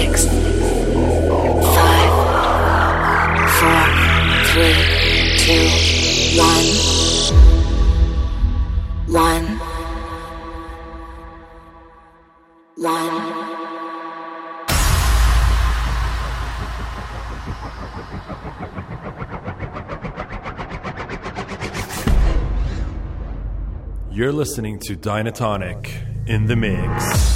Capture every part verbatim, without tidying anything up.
six, five, four, three, two, one, one, one. You're listening to Dynatonic in the mix.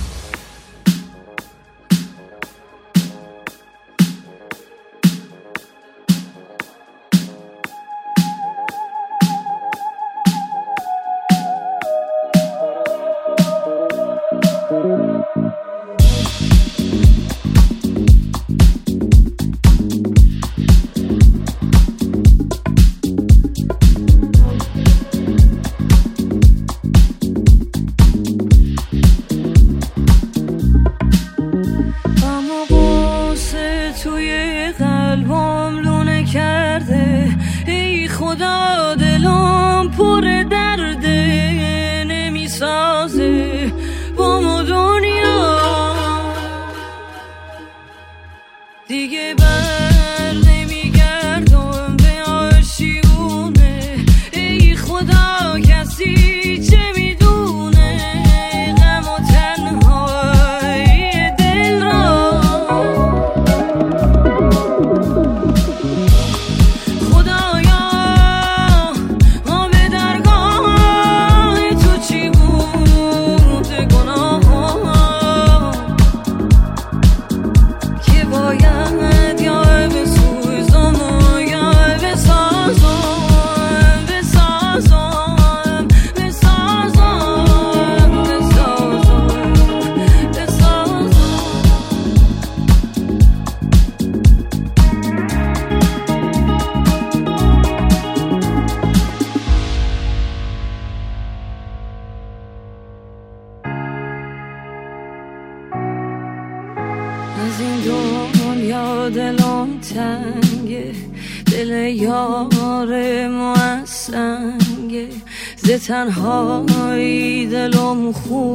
تنهایی دلم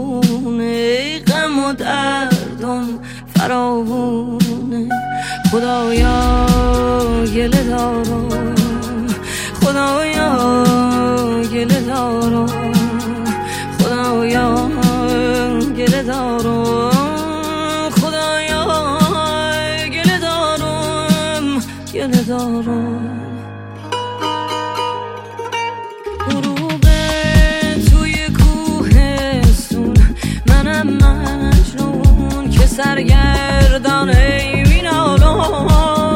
خونه غم و دردم فراوونه خدایا گله دارم خدایا گله دارم خدایا گله دارم خدایا گله دارم گله دارم سرگردان ای مینالم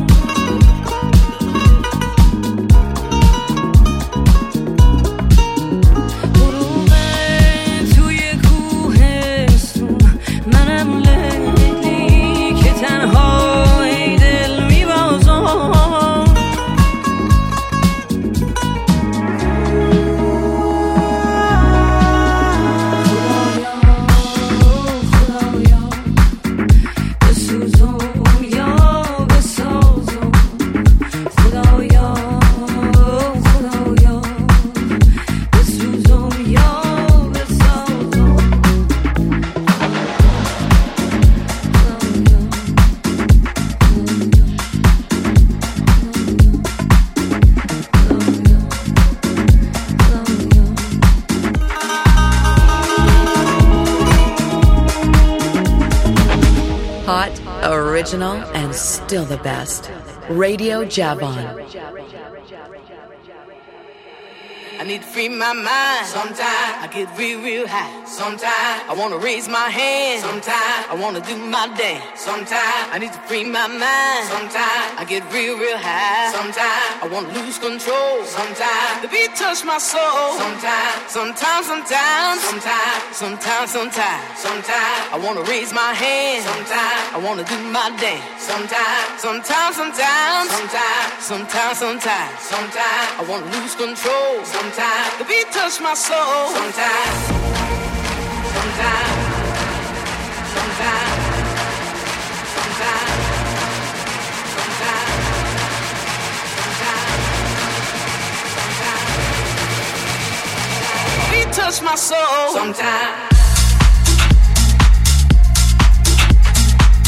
غروب توی کوهستون منم لیلی که تنها ای دل میبازم Original and still the best. Radio Javon. I need to free my mind. Sometimes I get real, real high. Sometimes I want to raise my hand. Sometimes I want to do my dance. Sometimes I need to free my mind. Sometimes I get real, real high. Sometimes I want to lose control. Sometimes the beat touch my soul. Sometimes, sometimes, sometimes, sometimes, sometimes, sometimes, sometimes I want to raise my hand. Sometimes I want to do my dance. Sometimes, sometimes, sometimes, sometimes, sometimes, sometimes, sometimes I want to lose control. Sometimes Sometimes the beat touch my soul. Sometimes, sometimes, sometimes, sometimes, sometimes, sometimes, sometimes, the beat touch my soul. Sometimes.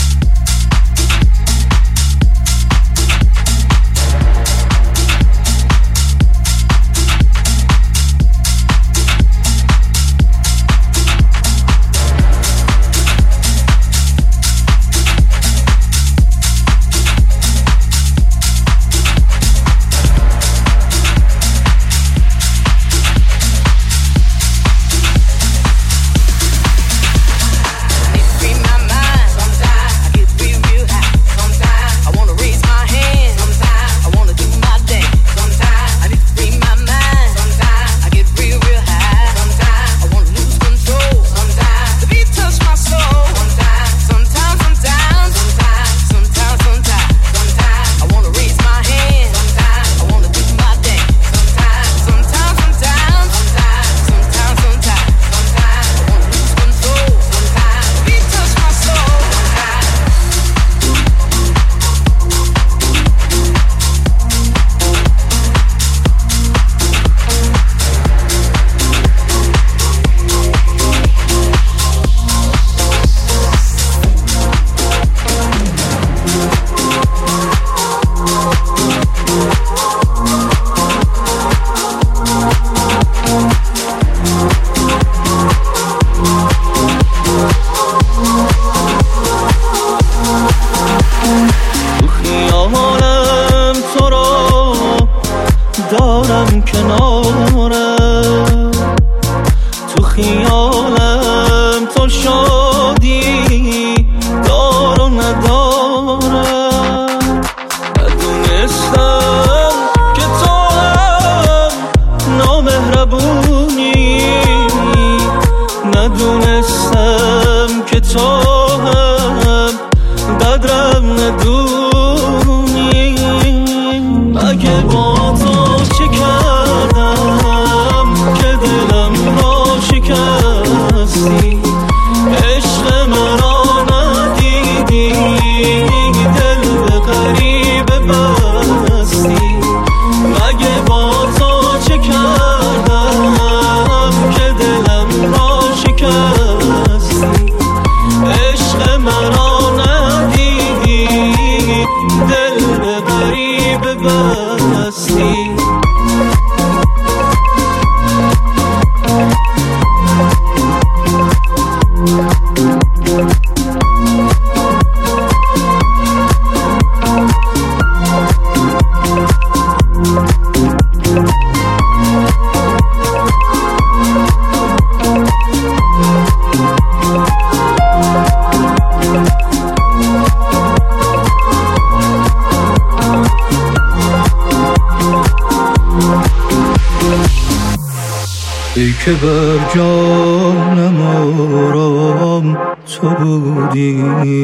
ای که بر جانم آرام تو بودی،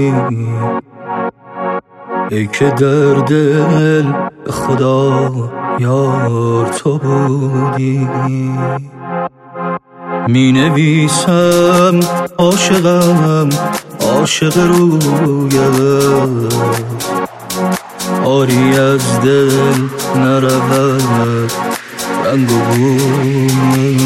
ای که در دل خدا یار تو بودی. می نویسم عاشقم عاشق رویت، آری از دل نرود رنگ و بوی.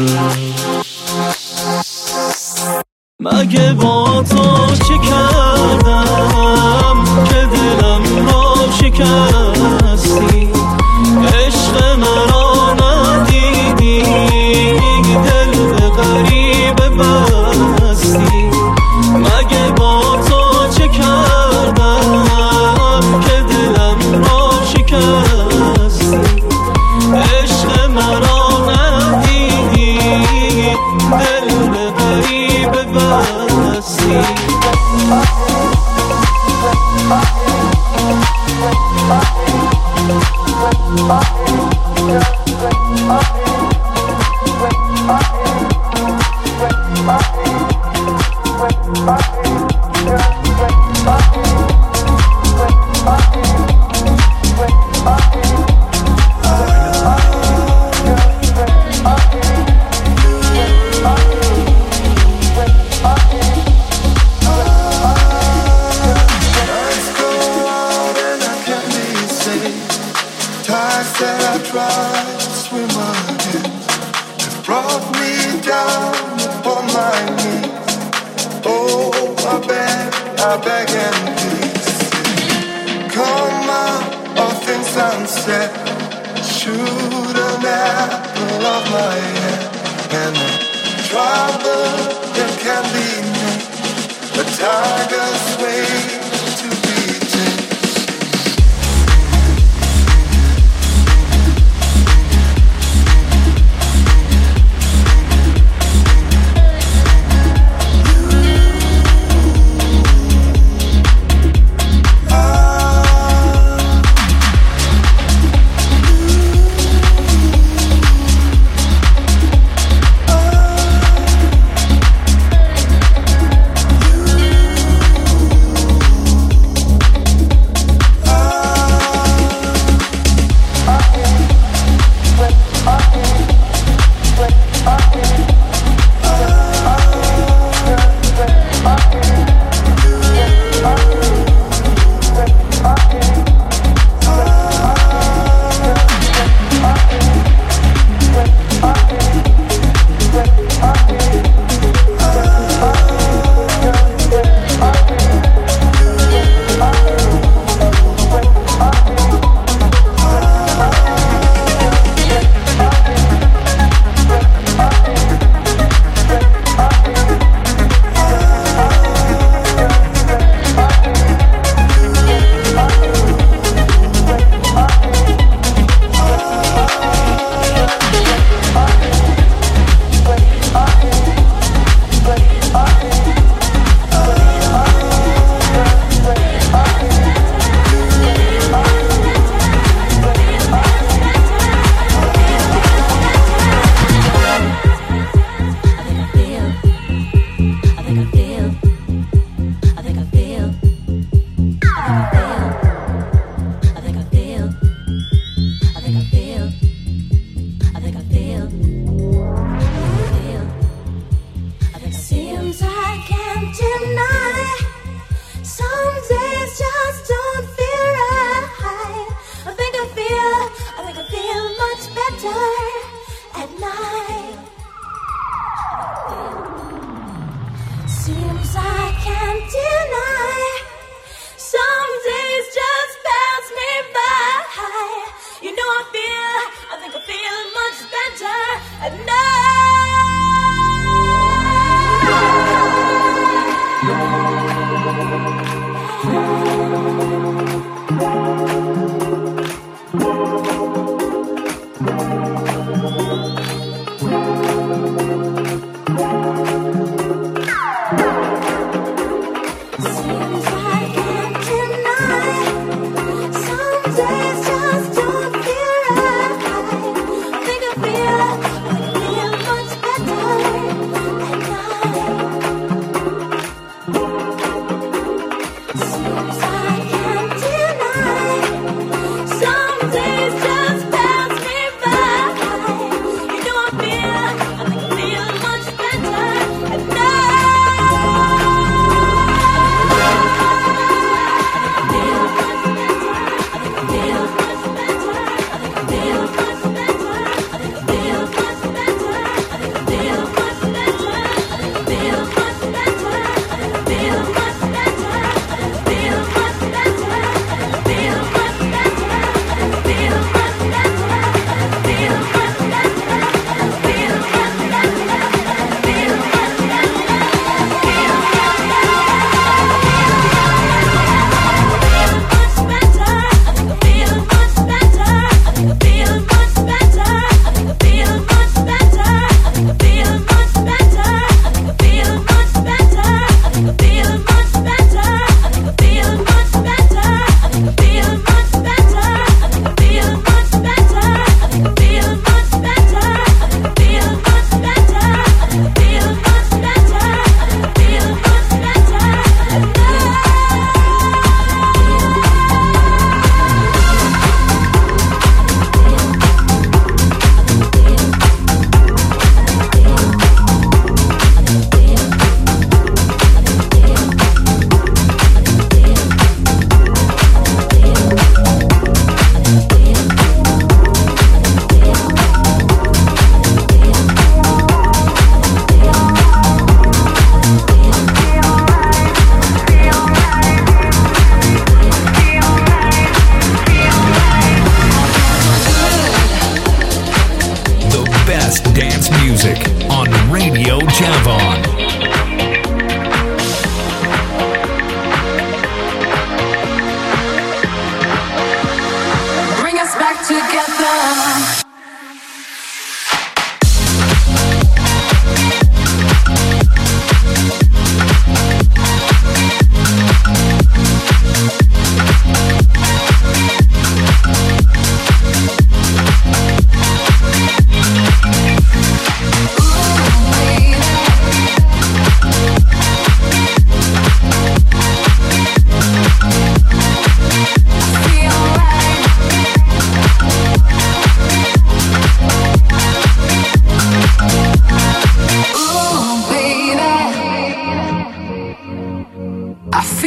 مگه با تو چه کردم که دلم را شکستی، عشق مرا ندیدی، دل به غریبه بستی. مگه با تو چه کردم که دلم را شکستی، عشق مرا ندیدی، دل به غریبه بستی. Feel much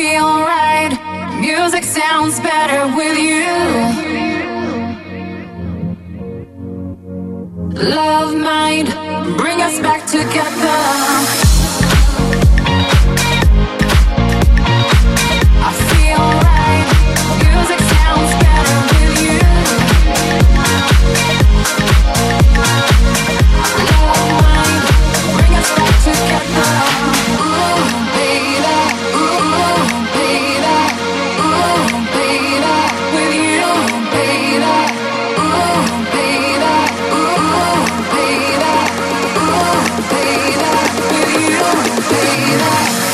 feel right. Music sounds better with you. Love might bring us back together. I feel right. Music sounds better with you. Love might bring us back together. Ooh, baby, ooh, baby, ooh, baby, with you, baby, ooh, baby, ooh, baby, ooh, baby, with you, baby.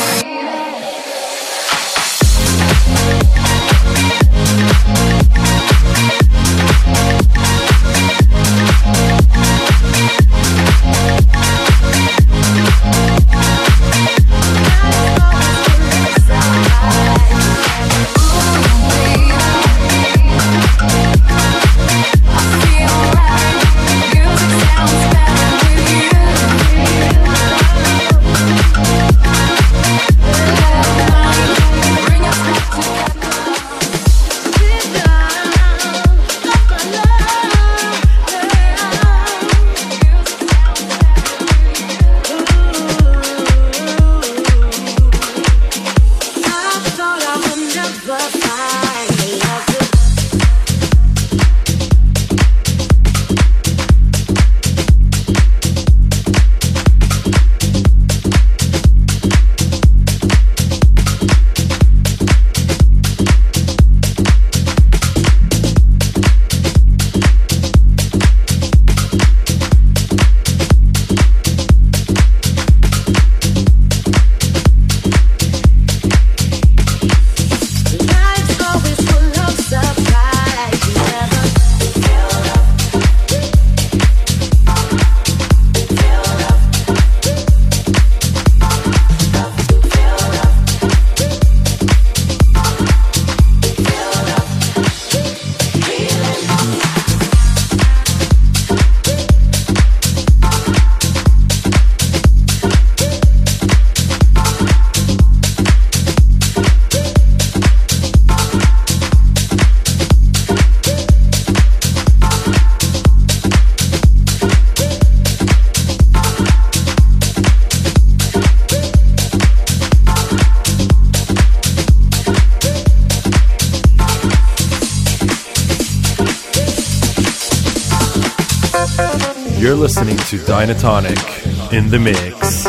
You're listening to Dynatonic in the mix.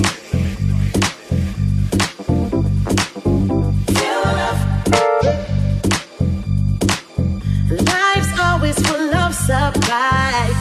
Life's always full of surprise.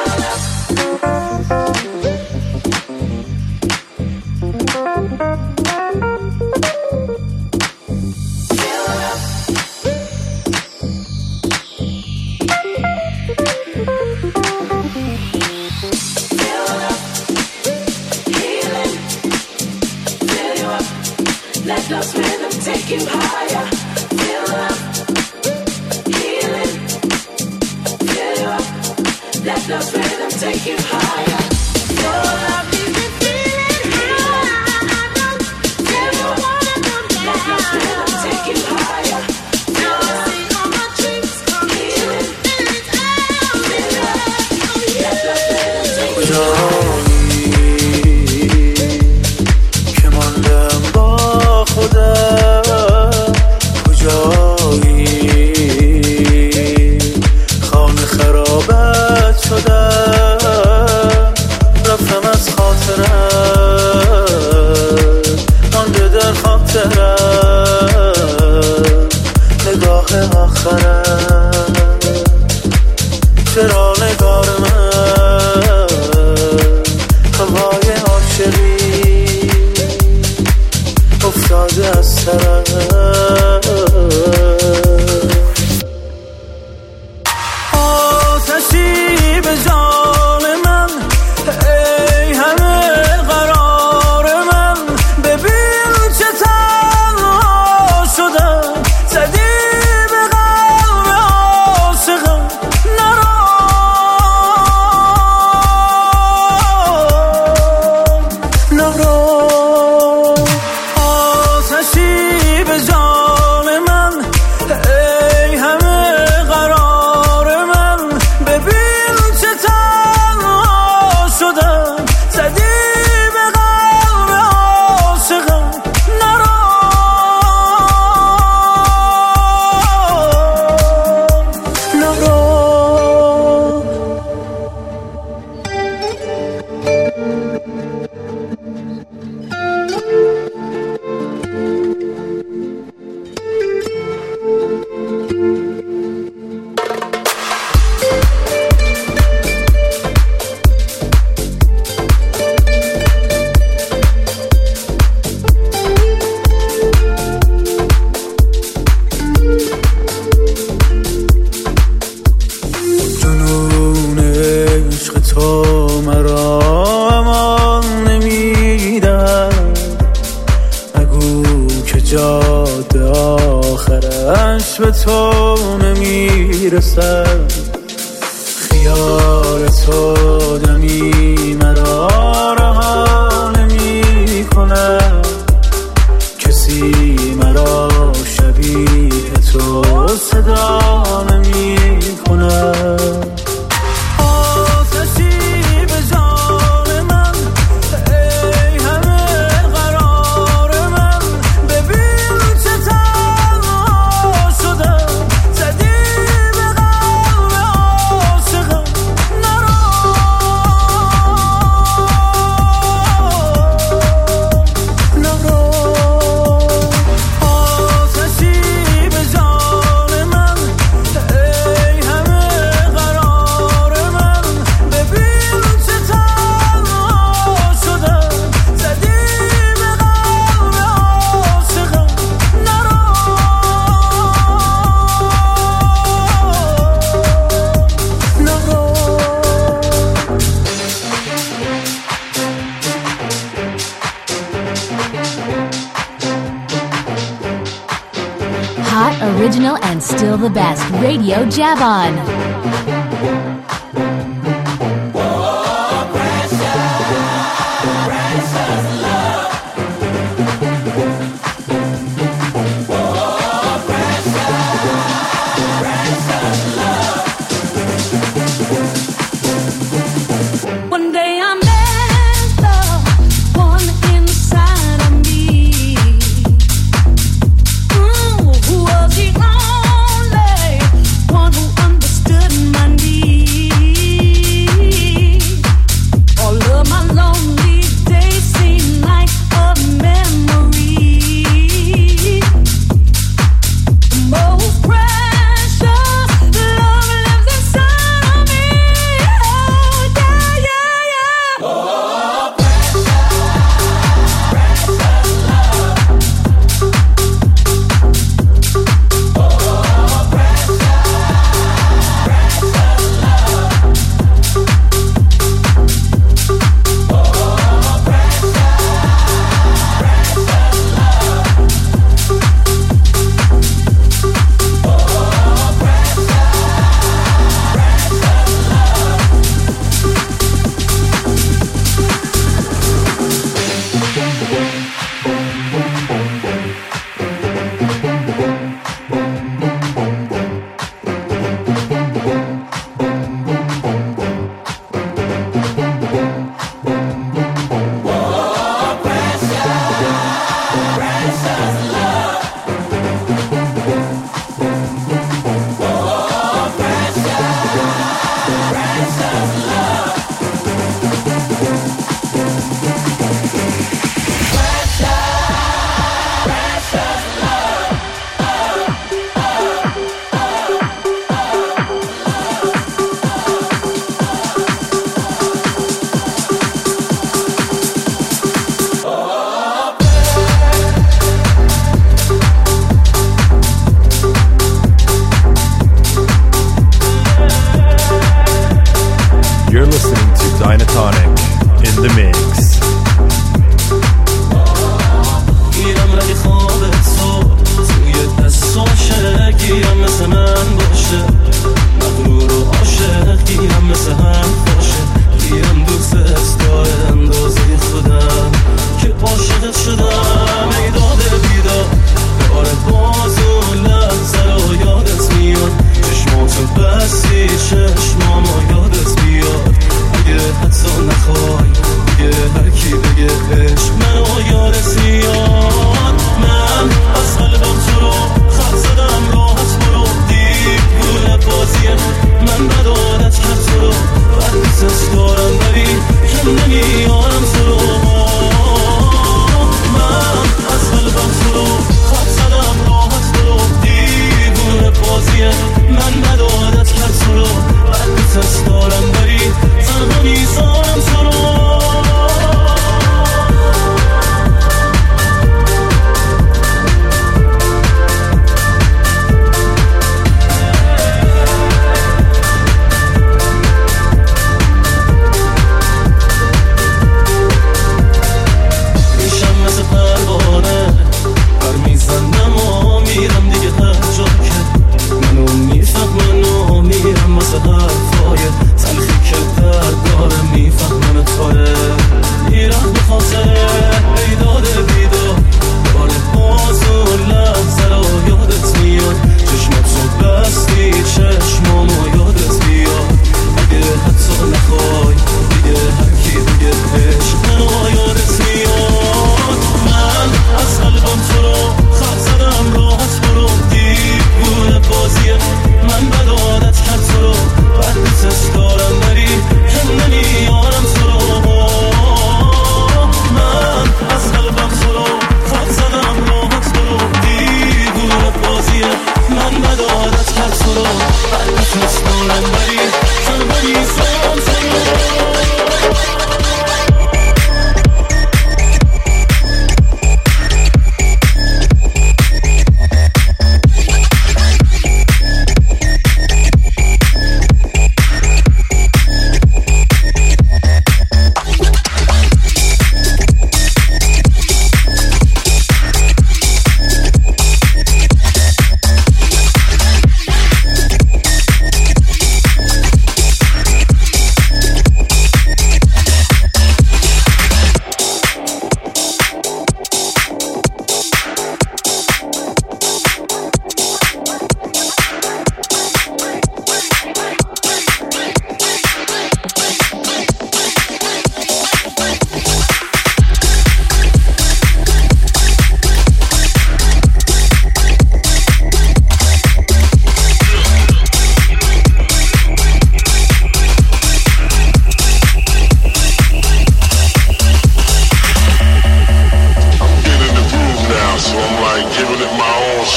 Let those rhythm take you higher. Feel up, healing. Feel you up. Let those rhythm take you higher. Your love is the feeling high. Feel you wanna come down. Let those rhythm take you higher. Now I see all my dreams come true. And it's all feel up. Let those rhythm take you higher. کجایی خانه خرابت شدم باد آخرش به تو نمیرسد، خیال تو دمی مرا رها نمی کند، کسی مرا شبیه تو صدا نمی کند. Original and still the best. Radio Javon. One who understood my needs.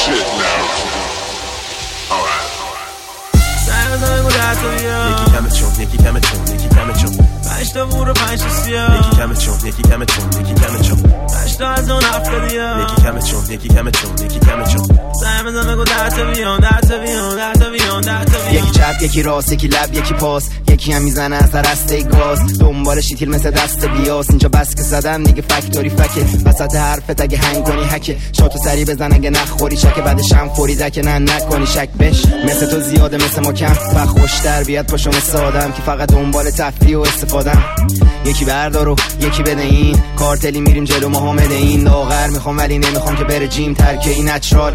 shit now. Alright. یکی کمه چون یکی کمه چون یکی کمه چون پنج تا بور و پنج تا سیاه یکی کمه چون یکی کمه چون یکی کمه چون پنج تا از اون هفتادیا یکی کمه چون یکی کمه چون یکی کمه چون سعی بزن بگو ده تا بیان ده تا بیان ده تا بیان ده تا بیان یکی چپ یکی راست یکی لب یکی پاس یکی هم میزنه از رسته گاز دنبال شیتیل مثل دست بیاس اینجا بس که زدم دیگه فکتوری فکه وسط حرفت اگه هنگ کنی هکه شاتو سری بزن اگه نخوری شکه بعدش هم فوری دکه نه نکنی شک بش مثل تو زیاده مثل ما کم و خوشتر بیاد پاشو مثل آدم که فقط دنبال تفریح و استفادم یکی بردار و یکی بده این کارتلی میریم جلو محمد این لاغر میخوام ولی نمیخوام که بره جیم ترکه این نچرال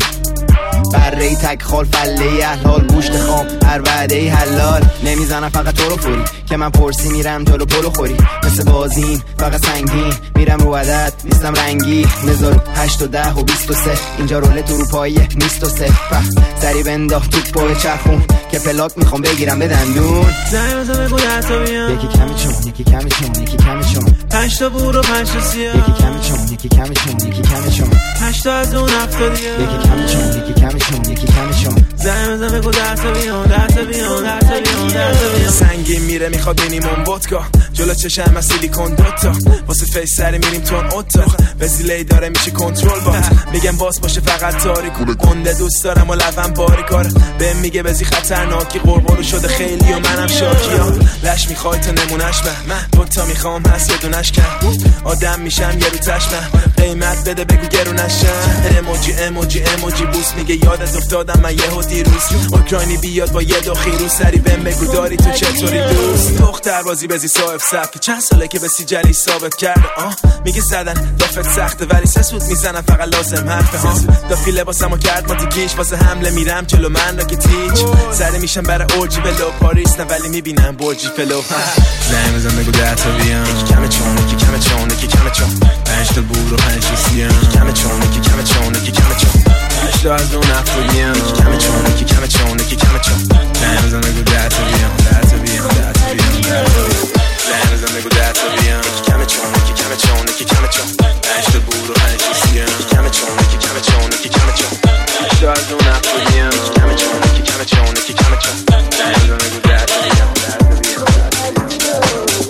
بره ای تک خال فله ای احلال گوشت خام هر وعده ای حلال نمیزنم فقط تو رو فوری که من پرسی میرم جلو پلو خوری مثل بازین فقط سنگین میرم رو عدد نیستم رنگی نزار هشت و ده و بیست و سه اینجا رولت اروپاییه نیست و سه سری بنداخت توت پای چرخون که پلاک میخوام بگیرم به دندون زنی بزن بگو ده تا بیان یکی کمی چون یکی کمی چون یکی کمی چون پنج تا بور و پنج تا سیاه یکی کمی چون یکی کمی چون یکی کمی چون پنج تا از اون هفتادیا یکی کمی چون یکی کمی چون یکی کمی چون زنی بزن بگو ده تا بیان ده تا بیان ده تا بیان ده تا بیان سنگین میره میخواد مینیمم ودکا جلو چشم از سیلیکون دوتا واسه فیس سری میریم تون اتاق وزیلی داره میشه کنترل بات میگم باس باشه فقط تاریک گنده دوست دارم و لبم باریکار بهم میگه بزی خطرناکی قربارو شده خیلی و منم شاکیا لش میخوای تا نمونش من دوتا میخوام هست یه دونش کن آدم میشم یه رو تشمن قیمت بده بگو گرونشم اموجی اموجی اموجی بوس میگه یادت افتادم من یه دیروز اوکراینی بیاد با یه دو خیرو سری بهم بگو داری تو چطوری دوست دختر بازی بزی صاحب سبک چند ساله که به سیجلی ثابت کرده آه میگه زدن دافت سخته ولی سه سود میزنم فقط لازم حرفه ها دافی لباسمو کرد ما تیکیش واسه حمله میرم جلو من را که تیچ سری میشم برای اوجی بلو پاریس نه ولی میبینم برجی فلو زنی بزن بگو ده تا بیان یکی کمه چون یکی کمه چون یکی کمه چون پنج تا بور و پنج تا سیان یکی کمه چون یکی کمه چون یکی کمه چون پنج تا از اون هفتادیان یکی کمه چون یکی کمه چون یکی کمه چون زنی بزن بگو ده تا بیان ده تا بیان ده تا بیان ده تا بیان زنی بزن بگو ده تا بیان یکی کمه چون یکی کمه چون یکی کمه چون پنج تا بور و پنج تا سیان یکی کمه چون یکی کمه چون یکی کمه چون پنج تا از اون هفتادیان یکی کمه چون یکی کمه چون یکی کمه چون زنی بزن بگو ده تا بیان ده تا بیان ده تا بیان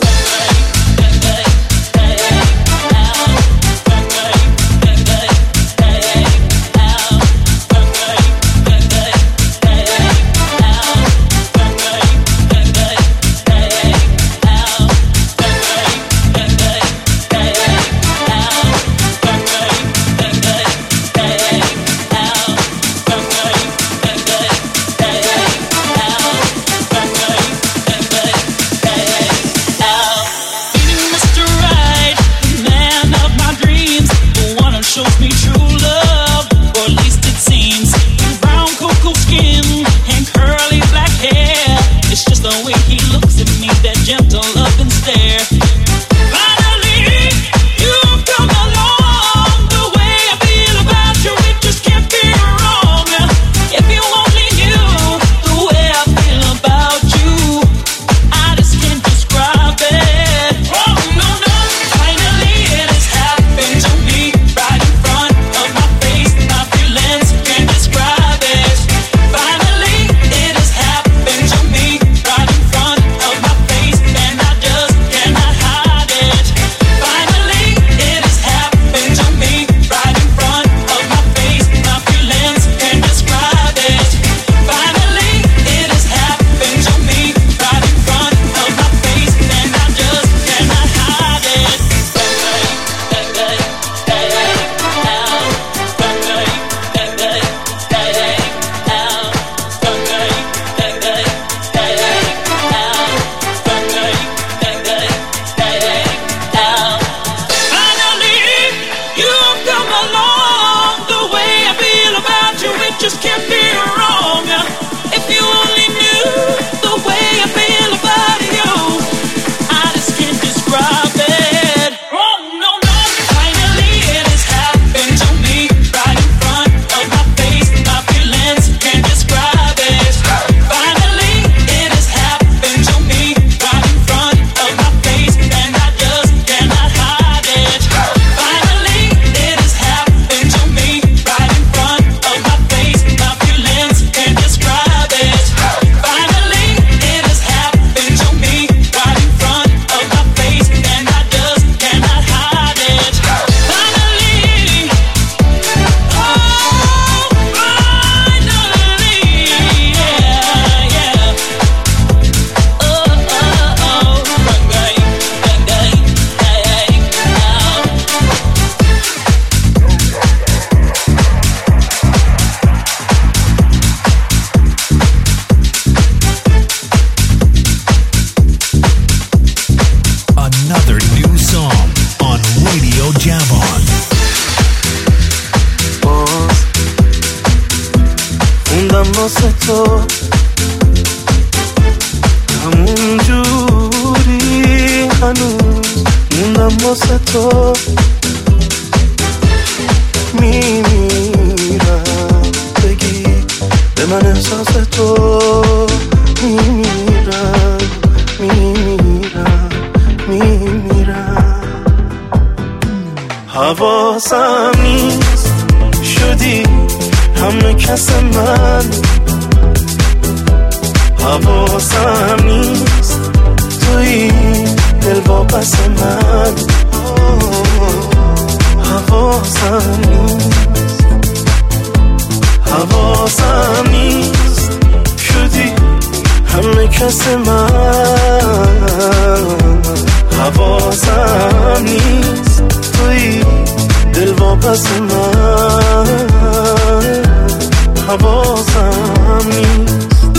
موندم واسه تو، همون جوری هنوز موندم واسه تو. میمیرم بگی به من احساس تو، میمیرم میمیرم میمیرم. حواسم نیست شدی همه کس من، حواسم نیست توی دل واپس من. حواسم نیست، حواسم نیست شدی همه کس من. حواسم نیست توی دل واپس من. حواسم نیست.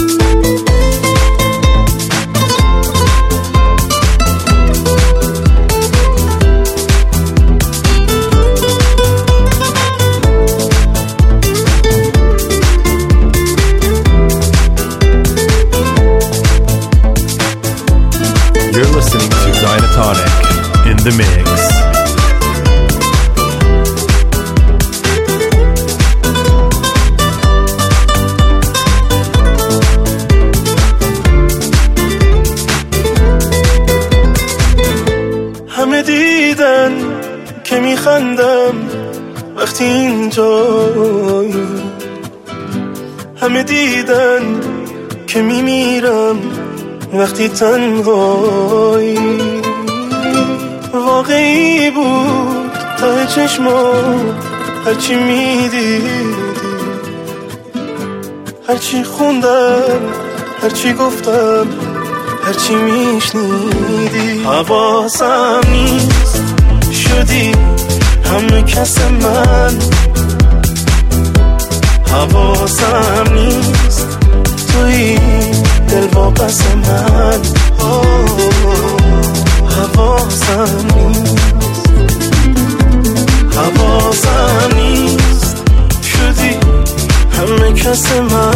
You're listening to Dynatonic in the mix. همه دیدن که میخندم وقتی اینجایی، همه دیدن که میمیرم وقتی تنهایی. واقعی بود ته چشمام هرچی میدیدی، هرچی خوندم هرچی گفتم هرچی میشنیدی. حواسم نیست شدی همه کس من، حواسم نیست توی دل واپس من. حواسم نیست، حواسم نیست شدی همه کس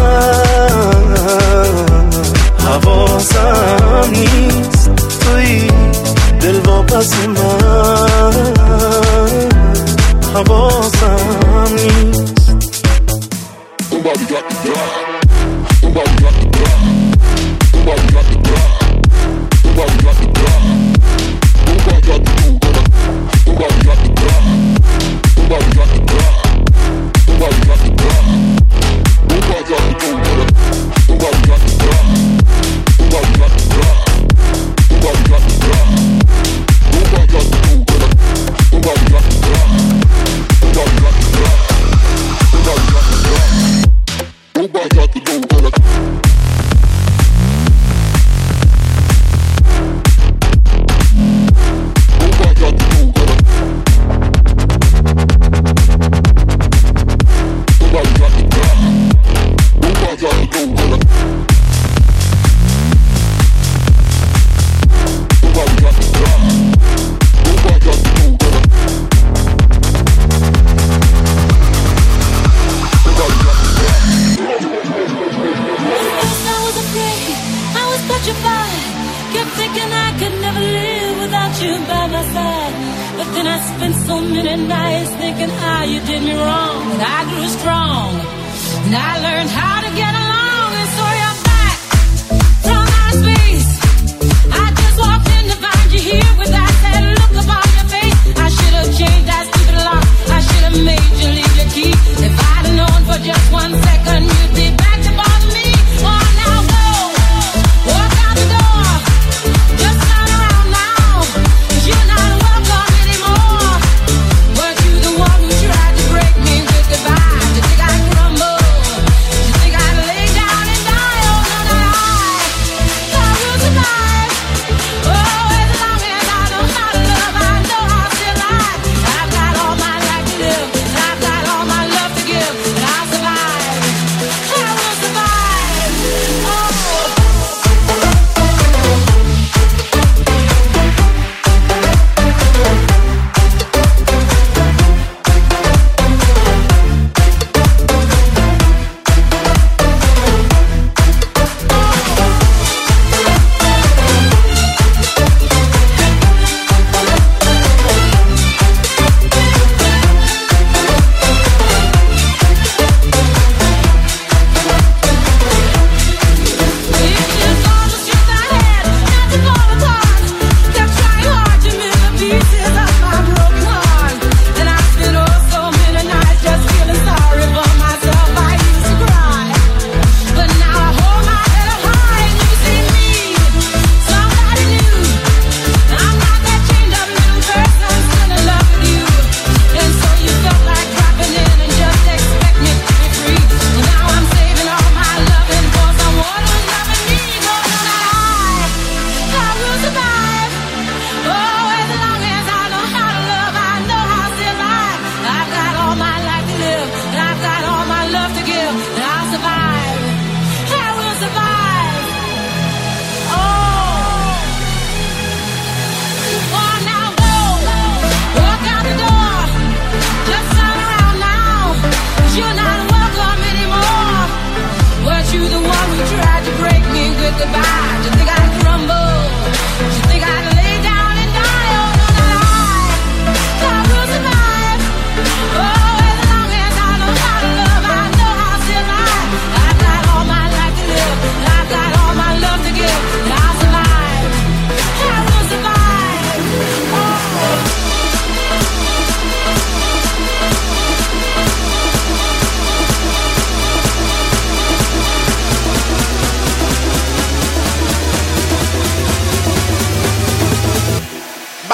من. حواسم نیست توی دل واپس من. حواسم نیست. Somebody got the drive. Somebody got the drive. Somebody got the drive. Somebody got the drive. Somebody got the move. Somebody got the drive. Somebody got the drive. Somebody got the drive. Somebody got the move. Somebody got the drive. Somebody got the drive. Somebody got the drive. Somebody got the move. Somebody got the drive. Somebody got the drive. Somebody got the drive. Nobody got the move. Tried to break me, goodbye. You think I crumble? You think I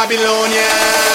Babylonia.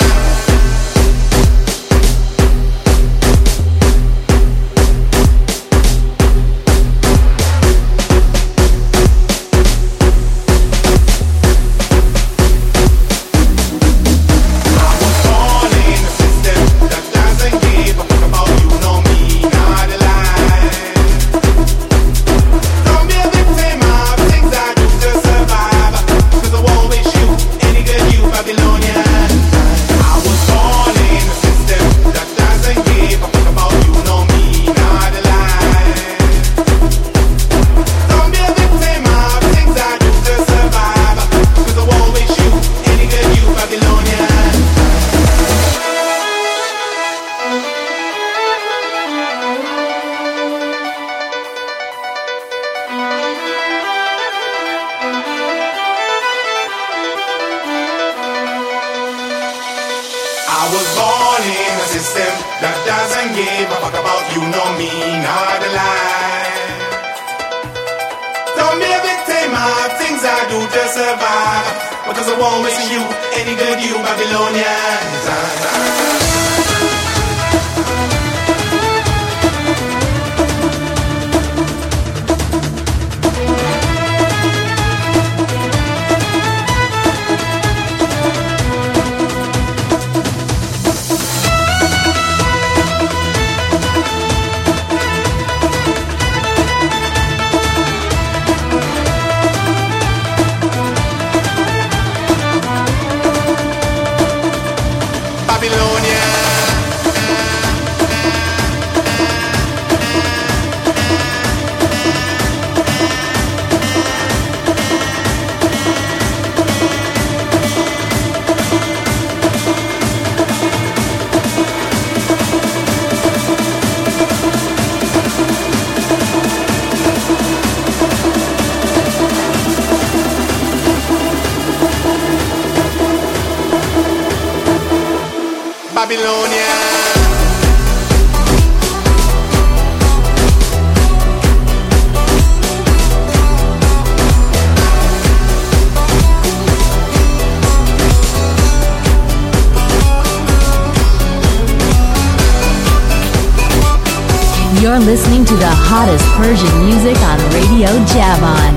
You're listening to the hottest Persian music on Radio Javan.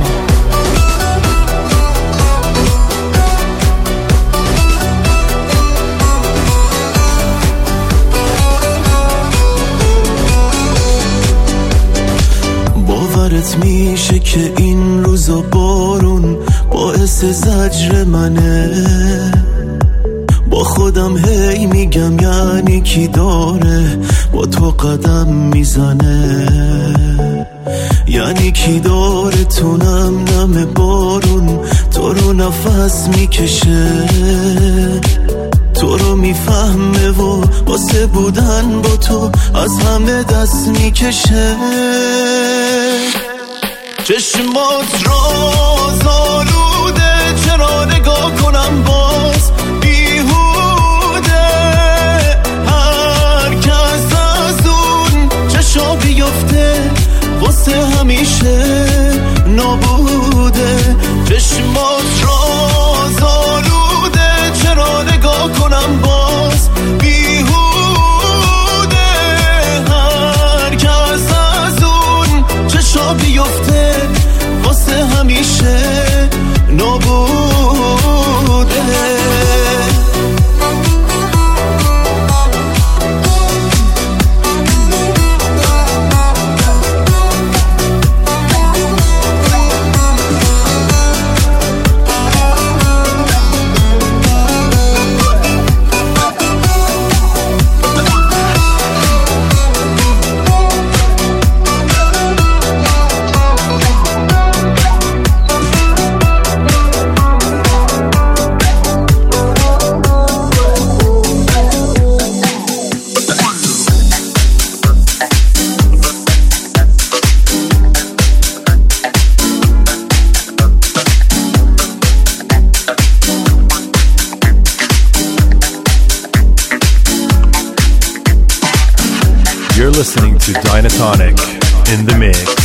باورت میشه که این روزا بارون باعث زجر منه، با خودم هی میگم یعنی کی داره با تو قدم میزنه، یعنی کی داره تو نم نم بارون تو رو نفس میکشه، تو رو میفهمه و واسه بودن با تو از همه دست میکشه. چشمات راز آلوده، چرا نگاه کنم باز بیهوده، هر کس از اون چشا بیفته واسه همیشه نابوده. چشمات راز آلوده، چرا نگاه کنم باز بیهوده، هر کس از اون چشا بیفته واسه همیشه نابوده. You're listening to Dynatonic in the mix.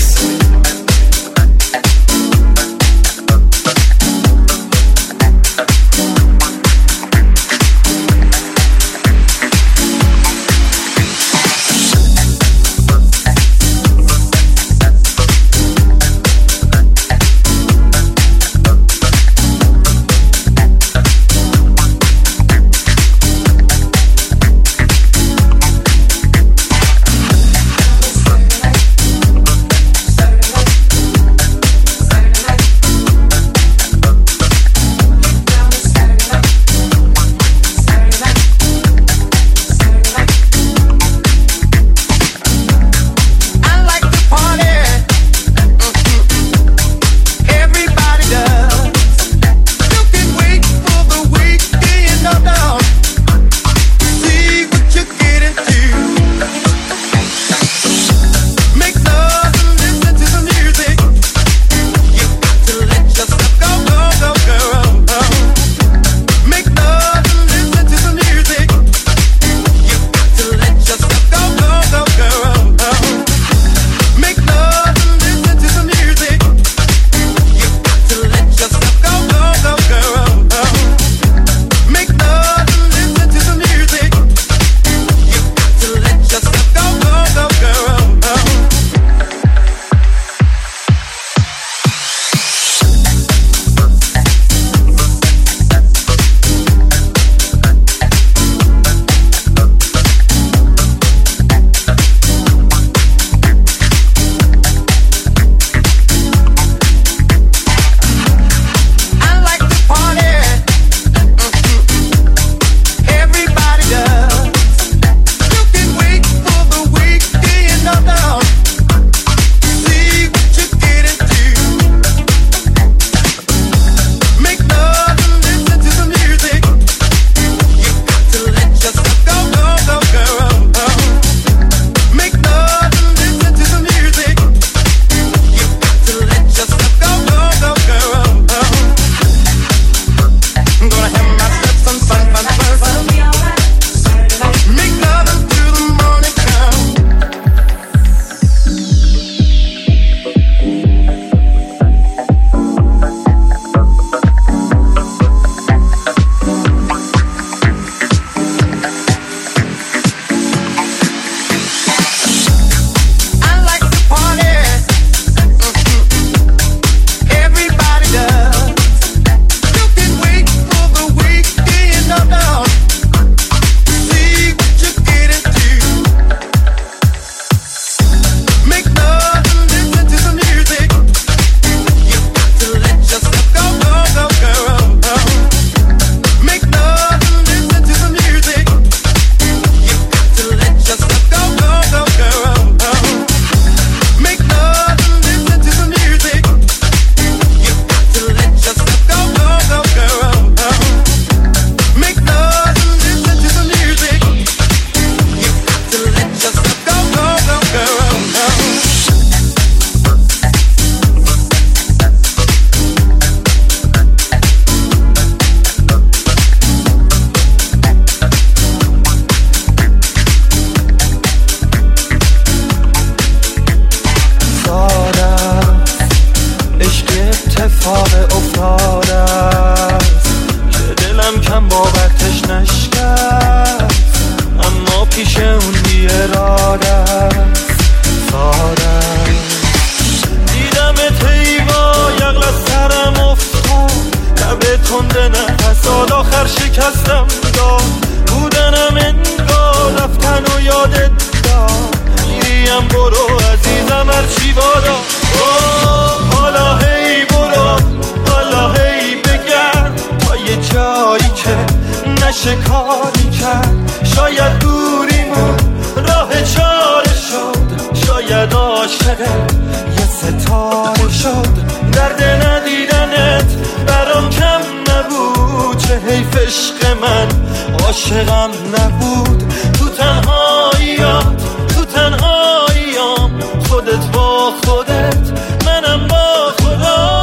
عاشقه یه ستاره شد. درد ندیدنت برام کم نبود، چه حیف عشق من عاشقم نبود. تو تنهاییات تو تنهاییام، خودت با خودت منم با خدا.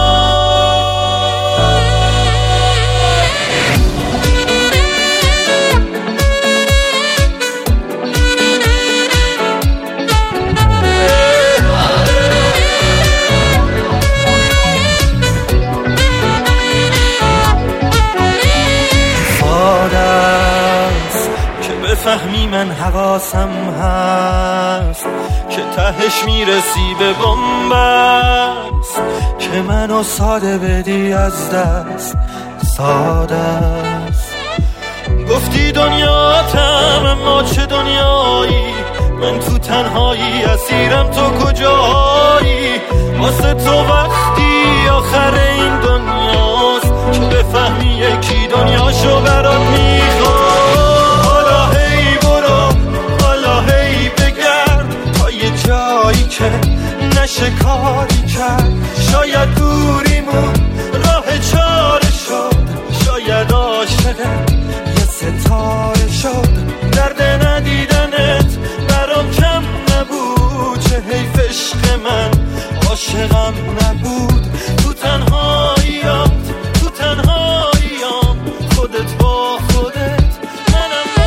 فهمی من حواسم هست که تهش میرسی به بنبست، که منو ساده بدی از دست ساده است. گفتی دنیاتم اما چه دنیایی، من تو تنهایی اسیرم تو کجایی. واسه تو وقتی آخر این دنیاست که بفهمی یکی دنیاشو برات میخواد. جایی که نشه کاری کرد، شاید دوریمون راه چاره شد. شاید عاشقت یه ستاره شد. درد ندیدنت برام کم نبود، چه حیف عشق من عاشقم نبود. تو تنهاییات تو تنهاییام، خودت با خودت منم با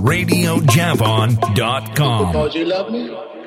radio javon dot com. Because you love me?